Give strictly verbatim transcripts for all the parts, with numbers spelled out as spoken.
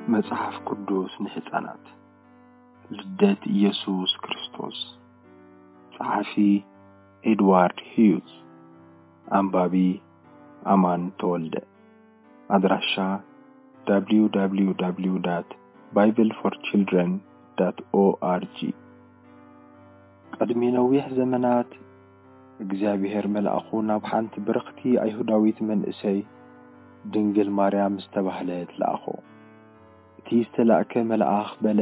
መጽሐፍ ቅዱስ ንሕፃናት ልደት ኢየሱስ ክርስቶስ ጸሐፊ ኤድዋርድ ሂዩዝ አንባቢ አማን ተወልደ አድራሻ w w w dot bible for children dot org ቀድሚ ነዊሕ ዘመናት እግዚአብሔር መልአኹ ናብ ሓንቲ ብርኽቲ አይሁዳዊት መንእሰይ ድንግል ማርያም ዝተባህለት ለአኹ እቲ ዝተላእከ መልአኽ በለ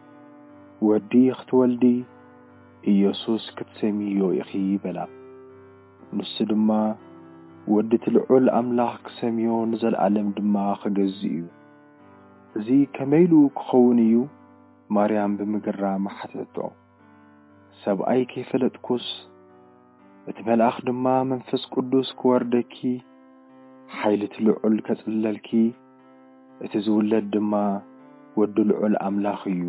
ወዲ ክትወልዲ ኢየሱስ ክትሰሚዮ ኢኺ በላ ንሱ ድማ ወዲ ትልዑል አምላኽ ክሰሚዮ ንዘለዓለም ድማ ክገዝእ እዩ እዚ ከመይሉ ክኸውን እዩ ማርያም ብምግራም ሓተቶ ሰብኣይ ከይፈለጥኩስ እቲ መልአኽ ድማ መንፈስ ቅዱስ ክወርደኪ ሓይሊ ትልዑል ከጽለልኪ እቲ ዝውለድ ድማ ወዲ ልዑል አምላኽ እዩ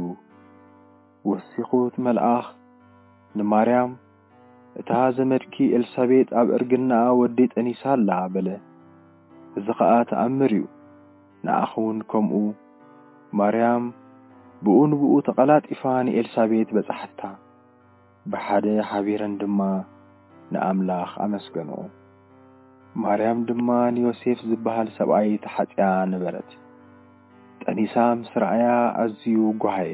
ወሲኹት መልአኽ ንማርያም እታ ዘመድኪ ኤልሳቤጥ ኣብ እርግና ወዲ ጠኒሳላ በለ እዚ ኸኣ ተኣምር እዩ ንኣኹን ከምኡ ማርያም ብኡን ብኡ ተቐላጢፋ ንኤልሳቤጥ በጻሕታ ብሓደ ሓቢረን ድማ ንኣምላኽ ኣመስገኖ ማርያም ድማ ንዮሴፍ ዝበሃል ሰብኣይ ተሓጽያ ነበረት ጠኒሳ ምስ ረኣያ ኣዝዩ ጓሃየ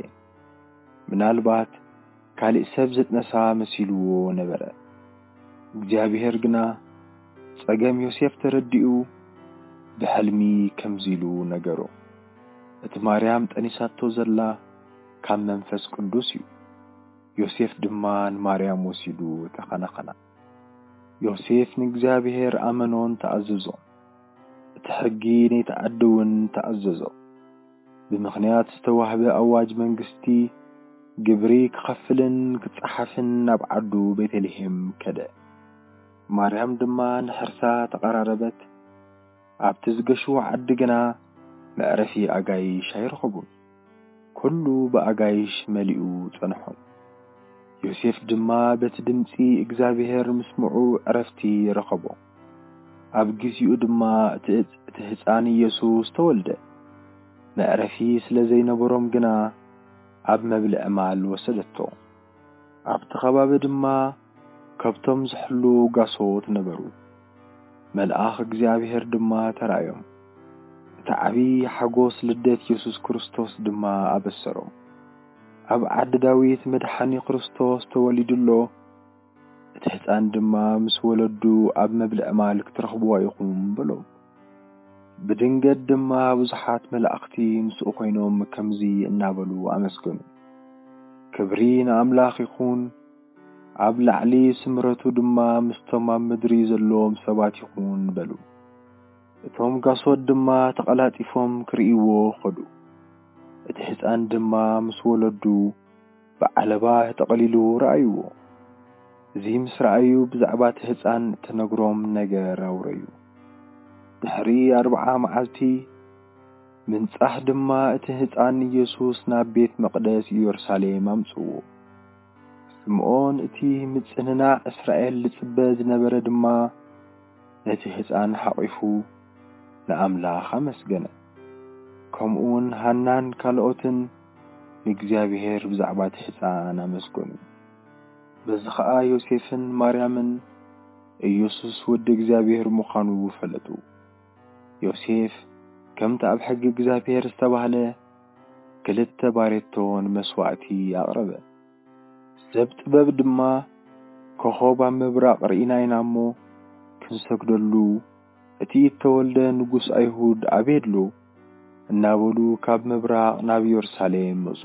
ምናልባት ካልእ ሰብ ዝጥነሳ መሲልዎ ነበረ እግዚአብሔር ግና ጸገም ዮሴፍ ተረዲኡ ብሕልሚ ከምዚሉ ነገሮ እቲ ማርያም ጠኒሳቶ ዘላ ካብ መንፈስ ቅዱስ እዩ ዮሴፍ ድማ ንማርያም ወሲዱ ተኸናኸና ዮሴፍ ንእግዚአብሔር ኣመኖን ተኣዘዞ እቲ ሕጊ ነይተዓድውን ተኣዘዞ ብምኽንያት ዝተዋህበ ኣዋጅ መንግስቲ ግብሪ ክኸፍልን ክጽሓፍን ናብ ዓዱ ቤተልሔም ከደ ማርያም ድማ ንሕርሳ ተቐራረበት ኣብቲ ዝገሽዎ ዓዲ ግና መዕረፊ ኣጋይሽ ኣይረኸቡን ኩሉ ብኣጋይሽ መሊኡ ጸንሖም ዮሴፍ ድማ በቲ ድምፂ እግዚአብሔር ምስምዑ ዕረፍቲ ረኸቦ ኣብ ግዚኡ ድማ እቲ ሕፃን ኢየሱስ ተወልደ መዕረፊ ስለ ዘይነበሮም ግና ኣብ መብልዕ ማል ወሰደቶ ኣብቲ ኸባቢ ድማ ከብቶም ዝሕሉ ጋሶት ነበሩ መልአኽ እግዚአብሔር ድማ ተራእዮም እቲ ዓብይ ሓጎስ ልደት ኢየሱስ ክርስቶስ ድማ ኣበሰሮም ኣብ ዓዲ ዳዊት መድሓኒ ክርስቶስ ተወሊዱሎ እቲ ሕፃን ድማ ምስ ወለዱ ኣብ መብልዕ ማል ክትረኽብዎ ኢኹም ብሎም ብድንገት ድማ ብዙሓት መላእኽቲ ምስኡ ኮይኖም ከምዚ እናበሉ ኣመስገኑ ክብሪ ንኣምላኽ ይኹን ኣብ ላዕሊ ስምረቱ ድማ ምስቶም ኣብ ምድሪ ዘለዎም ሰባት ይኹን በሉ እቶም ጋሶት ድማ ተቐላጢፎም ክርእይዎ ኸዱ እቲ ሕፃን ድማ ምስ ወለዱ ብዓለባ ተቐሊሉ ረኣይዎ እዚ ምስ ረኣዩ ብዛዕባ እቲ ሕፃን ተነግሮም ነገር ኣውረዩ ድሕሪ ኣርብዓ መዓልቲ ምንጻሕ ድማ እቲ ሕፃን ኢየሱስ ናብ ቤት መቕደስ ኢየሩሳሌም ኣምጽዎ ስምዖን እቲ ምጽንናዕ እስራኤል ልጽበ ዝነበረ ድማ ነቲ ሕፃን ሓቒፉ ንኣምላኽ ኣመስገነ ከምኡውን ሃናን ካልኦትን ንእግዚአብሔር ብዛዕባ እቲ ሕፃን ኣመስገኑ በዚ ኸኣ ዮሴፍን ማርያምን ኢየሱስ ወዲ እግዚአብሔር ምዃኑ ፈለጡ ዮሴፍ ከምቲ ኣብ ሕጊ እግዚአብሔር ዝተባህለ ክልተ ባሬቶን መስዋዕቲ ኣቕረበ ሰብ ጥበብ ድማ ኮኸብ ኣብ ምብራቕ ርኢና ኢና እሞ ክንሰግደሉ እቲ ተወልደ ንጉሥ ኣይሁድ ኣበየድሎ እናበሉ ካብ ምብራቕ ናብ ኢየሩሳሌም መጹ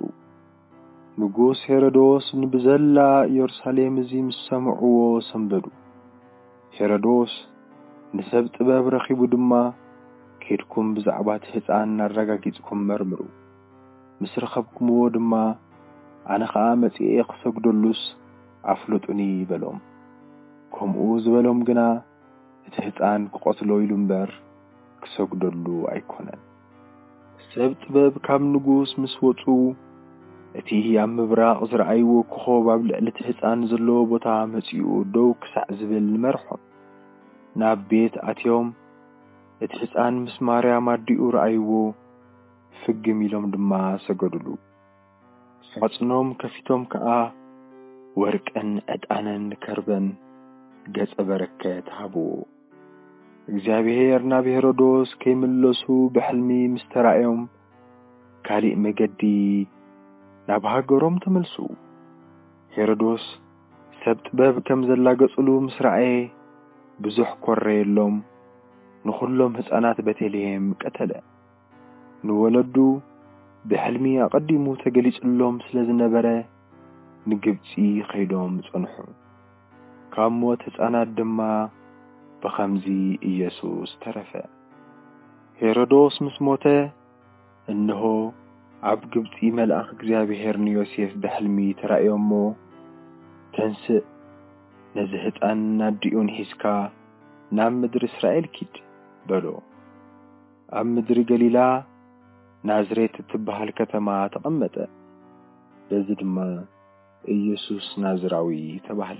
ንጉሥ ሄሮዶስ ንብዘላ ኢየሩሳሌም እዚ ምስ ሰምዕዎ ሰንበዱ ሄሮዶስ ንሰብ ጥበብ ረኺቡ ድማ ከድኩም ብዛዕባ እቲ ሕፃን ኣረጋጊጽኩም መርምሩ ምስ ረኸብኩምዎ ድማ ኣነ ኸኣ መጺኤ ክሰግደሉስ ኣፍልጡኒ በሎም ከምኡ ዝበሎም ግና እቲ ሕፃን ክቆትሎ ኢሉ እምበር ክሰግደሉ ኣይኮነን ሰብ ጥበብ ካብ ንጉሥ ምስ ወጹ እቲ ኣብ ምብራቕ ዝረኣይዎ ኮኸብ ኣብ ልዕሊ እቲ ሕፃን ዘለዎ ቦታ መጺኡ ደው ክሳዕ ዝብል መርሖም ናብ ቤት ኣትዮም እቲ ሕፃን ምስ ማርያም ኣዲኡ ረኣይዎ ፍግም ኢሎም ድማ ሰገዱሉ ሳጽኖም ከፊቶም ከኣ ወርቅን ዕጣንን ከርበን ገጸ በረከት ሃብዎ እግዚአብሔር ናብ ሄሮዶስ ከይምለሱ ብሕልሚ ምስ ተራእዮም ካሊእ መገዲ ናብ ሃገሮም ተመልሱ ሄሮዶስ ሰብ ጥበብ ከም ዘላገጽሉ ምስ ረአየ ብዙሕ ኮረየሎም ንኹሎም ህፃናት ቤተልሔም ቀተለ ንወለዱ ብሕልሚ ኣቐዲሙ ተገሊጽሎም ስለ ዝነበረ ንግብፂ ኸይዶም ጸንሑ ካብ ሞት ህፃናት ድማ ብኸምዚ ኢየሱስ ተረፈ ሄሮዶስ ምስ ሞተ እነሆ ኣብ ግብፂ መልአኽ እግዚአብሔር ንዮሴፍ ብሕልሚ ተራእዮሞ ተንስእ ነዚ ህፃን ናዲኡን ሒዝካ ናብ ምድሪ እስራኤል ኪድ በሎ ኣብ ምድሪ ገሊላ ናዝሬት እትበሃል ከተማ ተቐመጠ በዚ ድማ ኢየሱስ ናዝራዊ ተባህለ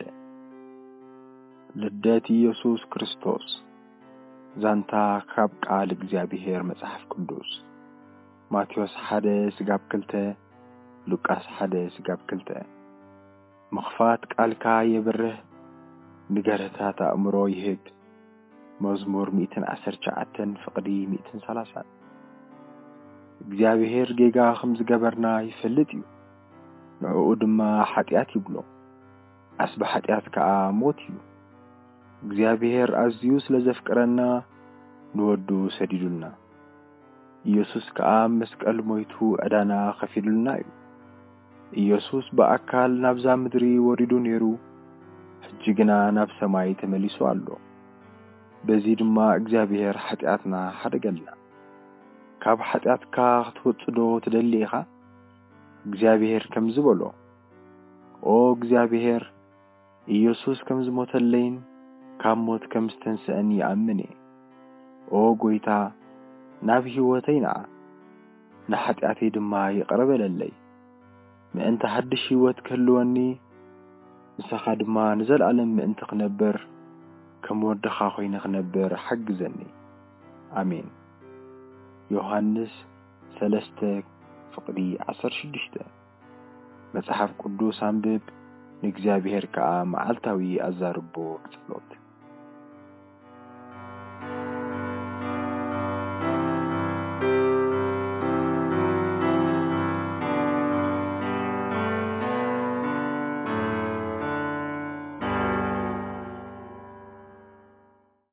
ልደት ኢየሱስ ክርስቶስ ዛንታ ካብ ቃል እግዚአብሔር መጽሐፍ ቅዱስ ማቴዎስ ሓደ ስጋብ ክልተ ሉቃስ ሓደ ስጋብ ክልተ مخفات قالكا يبره نجارتها تأمرو يهب مزمور مئتين عشر شعتن فقدي مئتين ثلاثة እግዚአብሔር ጌጋ خمس جبرنا يفلتيو نعود ما حتيات يبلو أصبح حتيات كأموتيو እግዚአብሔር أزيو ስለዘፍቅረና نودو سديدنا ኢየሱስ ከአብ መስቀል ሞይቱ ዕዳና ከፊሉልና እዩ ኢየሱስ በአካል ናብዛ ምድሪ ወሪዱ ነሩ ሕጅግና ናብ ሰማይ ተመሊሱ አሎ በዚ ድማ እግዚአብሔር ኃጢአትና ሓደገልና ካብ ኃጢአትካ ክትወጽዶ ትደሊኻ እግዚአብሔር ከም ዝበሎ ኦ እግዚአብሔር ኢየሱስ ከም ዝሞተለይን ካብ ሞት ከም ዝተንሰአኒ ይኣምነ ኦ ጎይታ ናብ ህይወተይና ንኃጢአተይ ድማ ይቀርበለለይ ምእንተ ሓድሽ ህይወት ከልወኒ ንስኻ ድማ ንዘለዓለም ምእንቲ ክነብር ከም ወድኻ ኮይነ ክነብር ሓግዘኒ አሜን ዮሐንስ ሰለስተ ፍቅዲ ዓሰርተ ሽዱሽተ መጽሐፍ ቅዱስ አንብብ ንእግዚአብሔር ከአ መዓልታዊ አዛርቦ ጸሎት